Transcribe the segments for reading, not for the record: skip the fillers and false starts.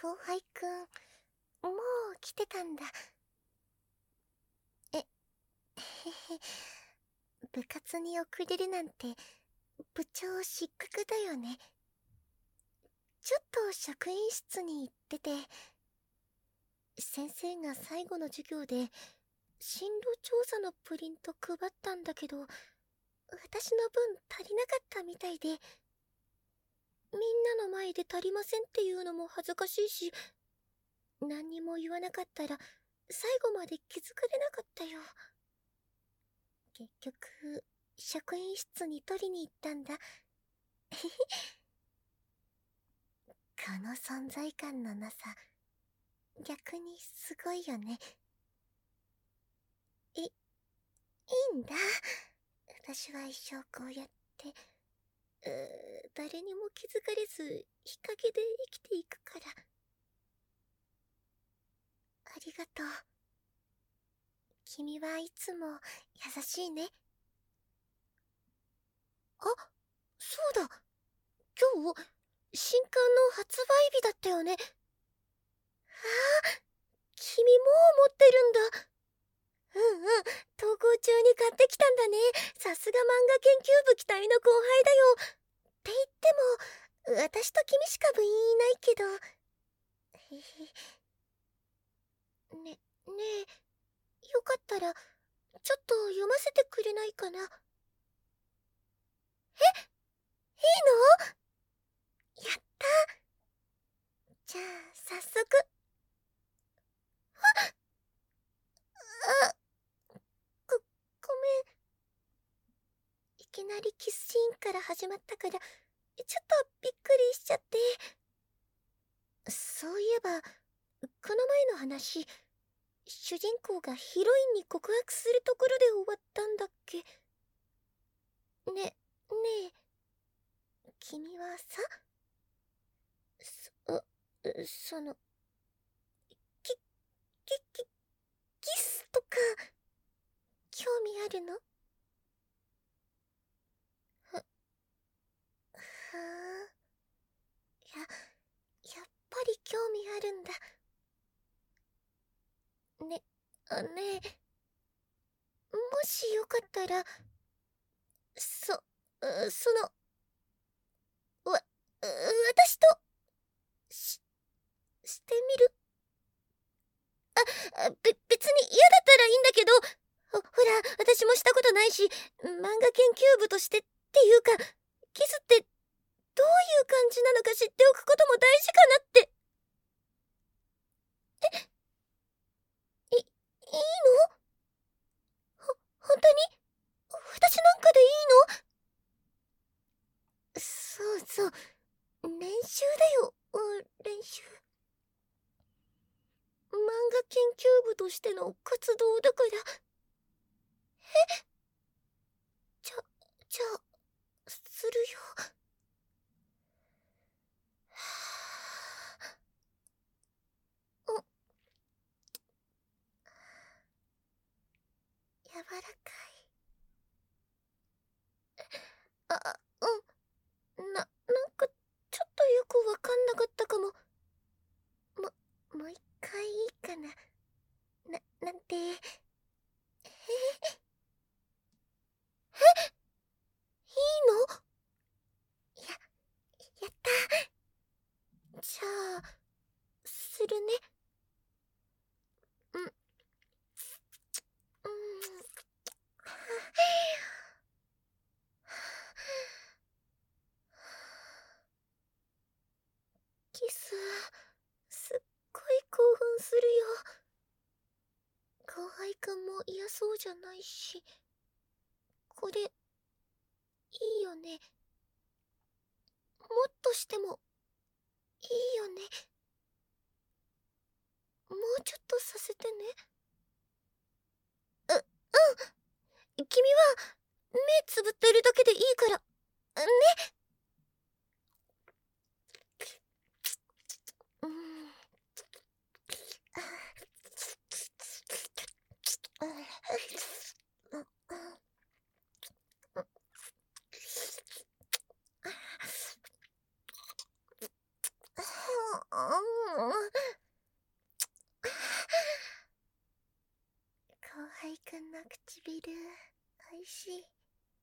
後輩くん、もう来てたんだ。へへ。部活に遅れるなんて、部長失格だよね。ちょっと職員室に行ってて、先生が最後の授業で、進路調査のプリント配ったんだけど、私の分足りなかったみたいで、みんなの前で足りませんっていうのも恥ずかしいし、何にも言わなかったら最後まで気づかれなかったよ。結局職員室に取りに行ったんだ。この存在感のなさ、逆にすごいよね。いいんだ。私は一生こうやって誰にも気づかれず日陰で生きていくから。ありがとう。君はいつも優しいね。あ、そうだ。今日、新刊の発売日だったよね。ああ、君もう持ってるんだ。うんうん、登校中に買ってきたんだね。さすが漫画研究部期待の後輩だよ。って言っても、私と君しか部員いないけど。へへ。ねえ、よかったら、ちょっと読ませてくれないかな。え、いいの？やった。じゃあ、早速。あ、ごめん。いきなりキスシーンから始まったから、ちょっとびっくりしちゃって。そういえば、この前の話、主人公がヒロインに告白するところで終わったんだっけ？ねえ、君はさ、その、キ、キスとか、興味あるの？は、やっぱり興味あるんだ。ね、ねえ、もしよかったら、その、私と、し、してみる？別に嫌だったらいいんだけど、ほら、私もしたことないし、漫画研究部としてっていうか、キスってどういう感じなのか知っておくことも大事かなって。いいの？本当に？私なんかでいいの？そうそう、練習だよ、練習。漫画研究部としての活動だから。じゃあ、するよ。お、柔らかい。なんか、ちょっとよくわかんなかったかも。もう一回いいかな。なんて。いいの？やった。じゃあ、するね。うん、うん。キス、すっごい興奮するよ。後輩くんも嫌そうじゃないし。これ、いいよね。もっとしても、いいよね。もうちょっとさせてね。君は、目つぶってるだけでいいから、ね。うん。 唇、おいしい。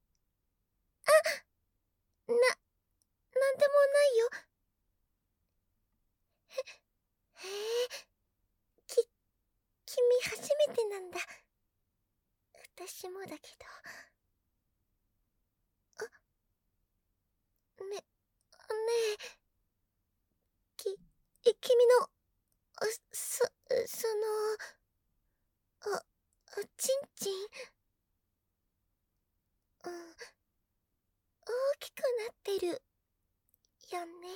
なんでもないよ。へえ、君初めてなんだ。私もだけど。ねえ、君の、その、ちんちん、大きくなってる、よね。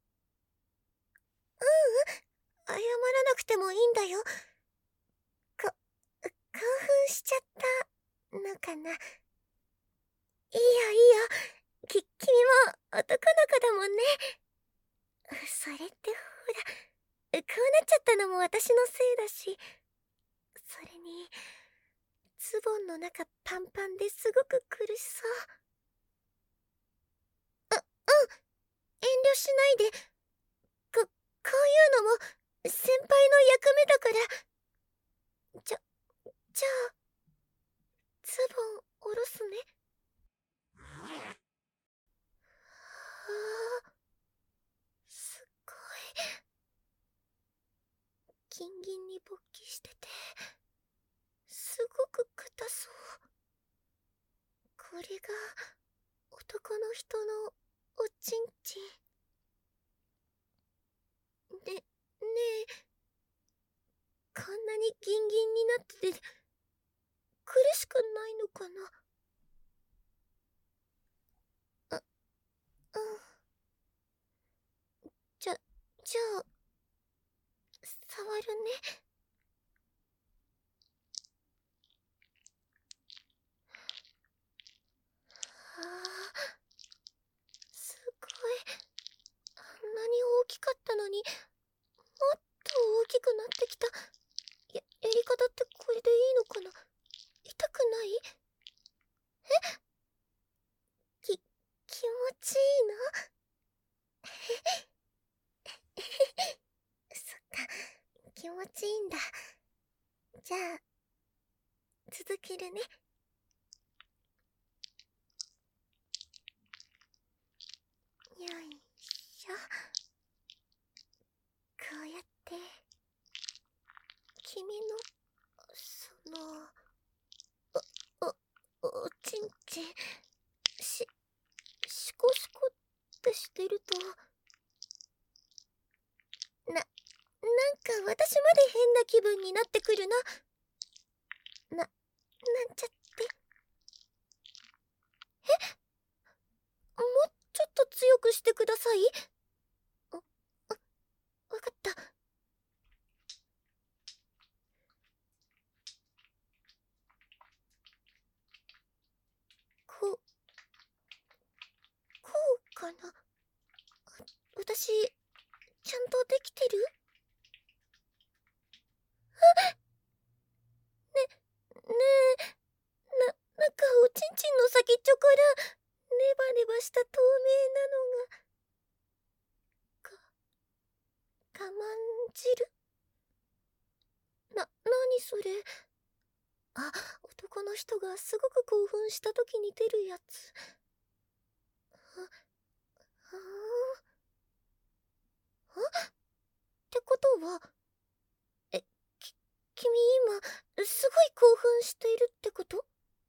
謝らなくてもいいんだよ。興奮しちゃったのかな。いいよいいよ。君も男の子だもんね。それってほら、こうなっちゃったのも私のせいだし、それに、ズボンの中パンパンですごく苦しそう。遠慮しないで。こういうのも先輩の役目だから。じゃあ、ズボン下ろすね。すごい。ギンギンに勃起してて、すごく硬そう。これが男の人のおちんちん。ねえ、こんなにギンギンになってて苦しくないのかな。うん。じゃあ、触るね。ああ、すごい。あんなに大きかったのに、もっと大きくなってきた。やり方ってこれでいいのかな。痛くない？気持ちいいの？そっか、気持ちいいんだ。じゃあ、続けるね。よいしょ。こうやって、君の、おちんちん、シコシコってしてると、なんか私まで変な気分になってくるな。なんちゃって。もうちょっと強くしてください。わかった。こうかな。私、ちゃんとできてる？ねえ、なんかおちんちんの先っちょからネバネバした透明なのが、我慢汁？何それ？あ、男の人がすごく興奮した時に出るやつ。ってことは、え、君今、すごい興奮しているってこと？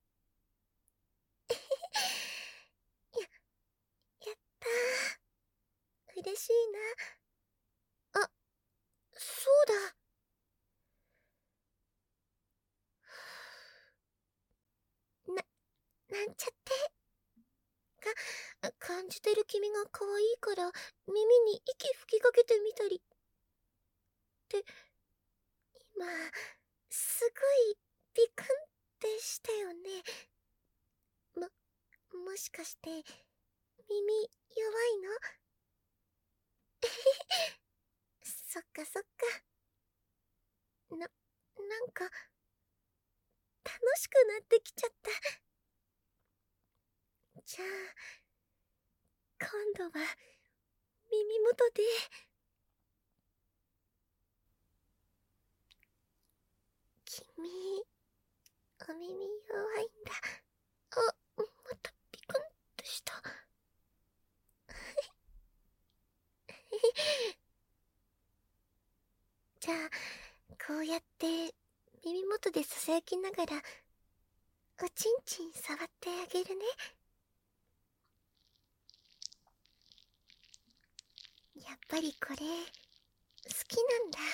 や、やったー。嬉しいな。あ、そうだ。なんちゃって感じてる君が可愛いから耳に息吹きかけてみたりって今すごいビクンってしたよね。もしかして耳弱いの？そっかそっか。なんか楽しくなってきちゃった。じゃあ今度は耳元で君お耳弱いんだ。あ、またピクンとした。じゃあ、こうやって耳元でささやきながら、おちんちん触ってあげるね。やっぱりこれ、好きなんだ。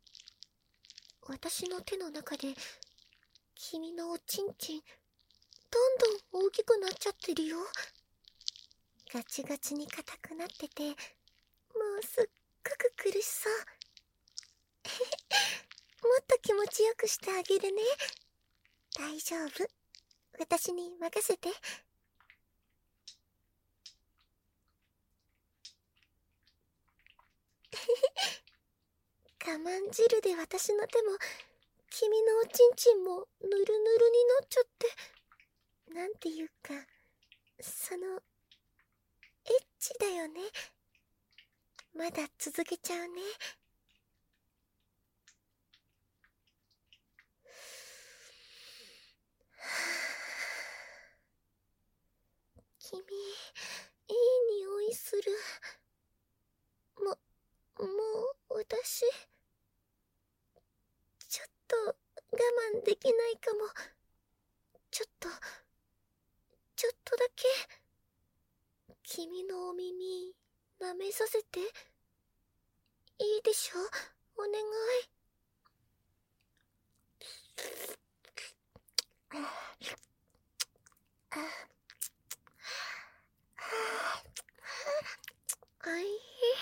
私の手の中で、君のおちんちん、どんどん大きくなっちゃってるよ。ガチガチに硬くなってて、もうすっごく苦しそう。もっと気持ちよくしてあげるね。大丈夫。私に任せて。我慢汁で私の手も、君のおちんちんもぬるぬるになっちゃって、なんていうか、その、エッチだよね。まだ続けちゃうね。君、いい匂いする。もう私、ちょっと我慢できないかも。ちょっとだけ、君のお耳、舐めさせて。いいでしょ？お願い。おいしい。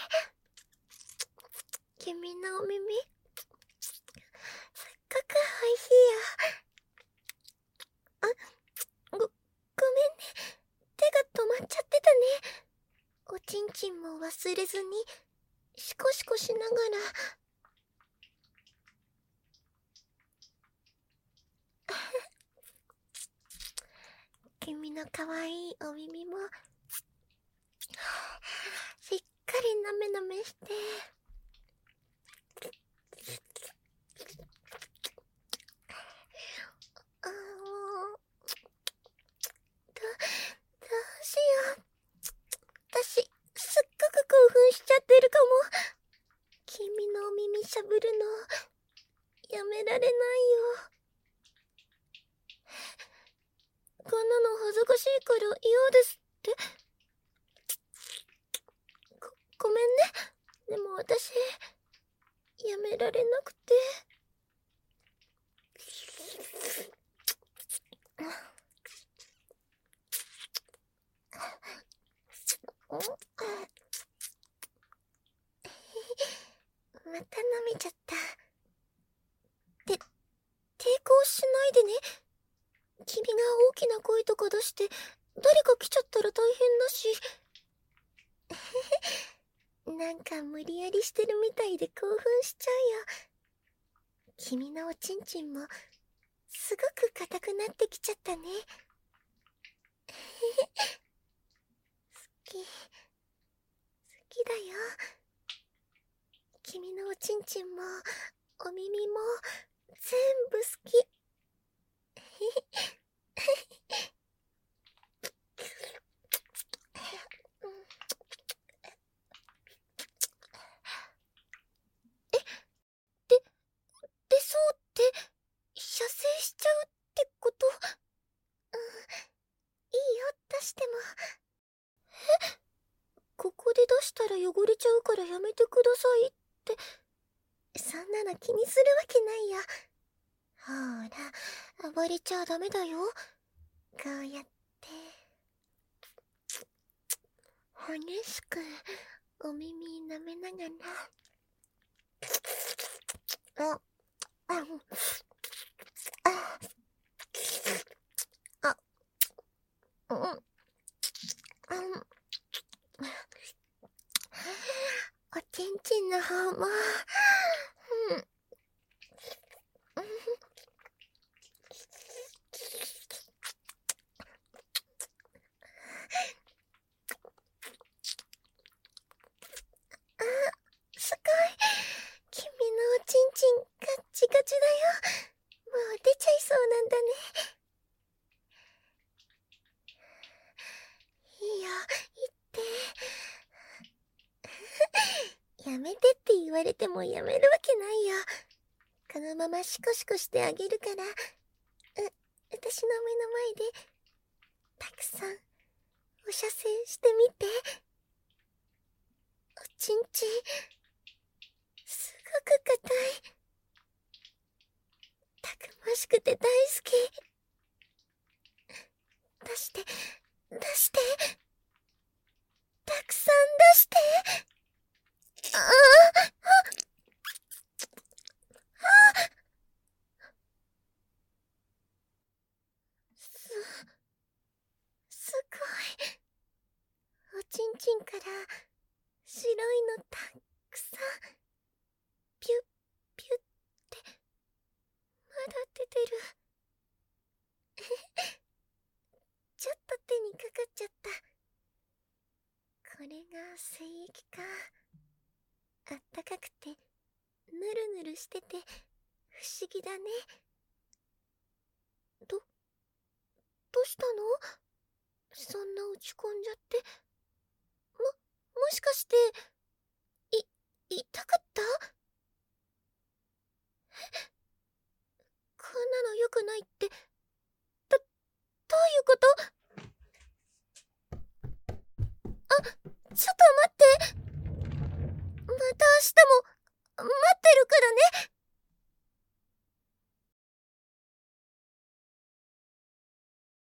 君のお耳、すっごくおいしいよ。ごめんね。手が止まっちゃってたね。おちんちんも忘れずに、シコシコしながら。君の可愛いお耳も、しっかりなめなめして。どうしよう。私、すっごく興奮しちゃってるかも。君のお耳しゃぶるの、やめられないよ。こんなの恥ずかしいから嫌ですって。ごめんね。でも私、やめられなくて。また舐めちゃった。抵抗しないでね。君が大きな声とか出して、誰か来ちゃったら大変だし。なんか無理やりしてるみたいで興奮しちゃうよ。君のおちんちんも、すごく硬くなってきちゃったね。好きだよ。君のおちんちんも、お耳も、全部好き。出そうって、射精しちゃうってこと？いいよ、出しても。ここで出したら汚れちゃうからやめてくださいって。そんなの気にするわけないよ。ほら、暴れちゃダメだよ。こうやって、激しくお耳舐めながら。おちんちんの方も、すごい。君のおちんちんガッチガチだよ。もう出ちゃいそうなんだね。 やめてって言われてもやめるわけないよ。このままシコシコしてあげるから、私の目の前で、たくさん、お射精してみて。おちんちん、すごく硬い。たくましくて大好き。出して、出して。たくさん出して。ああ、すごい。おちんちんから白いのたくさん、ピュッピュッってまだ出てる。ちょっと手にかかっちゃった。これが精液か。あったかくてぬるぬるしてて不思議だね。どうしたの？そんな落ち込んじゃって。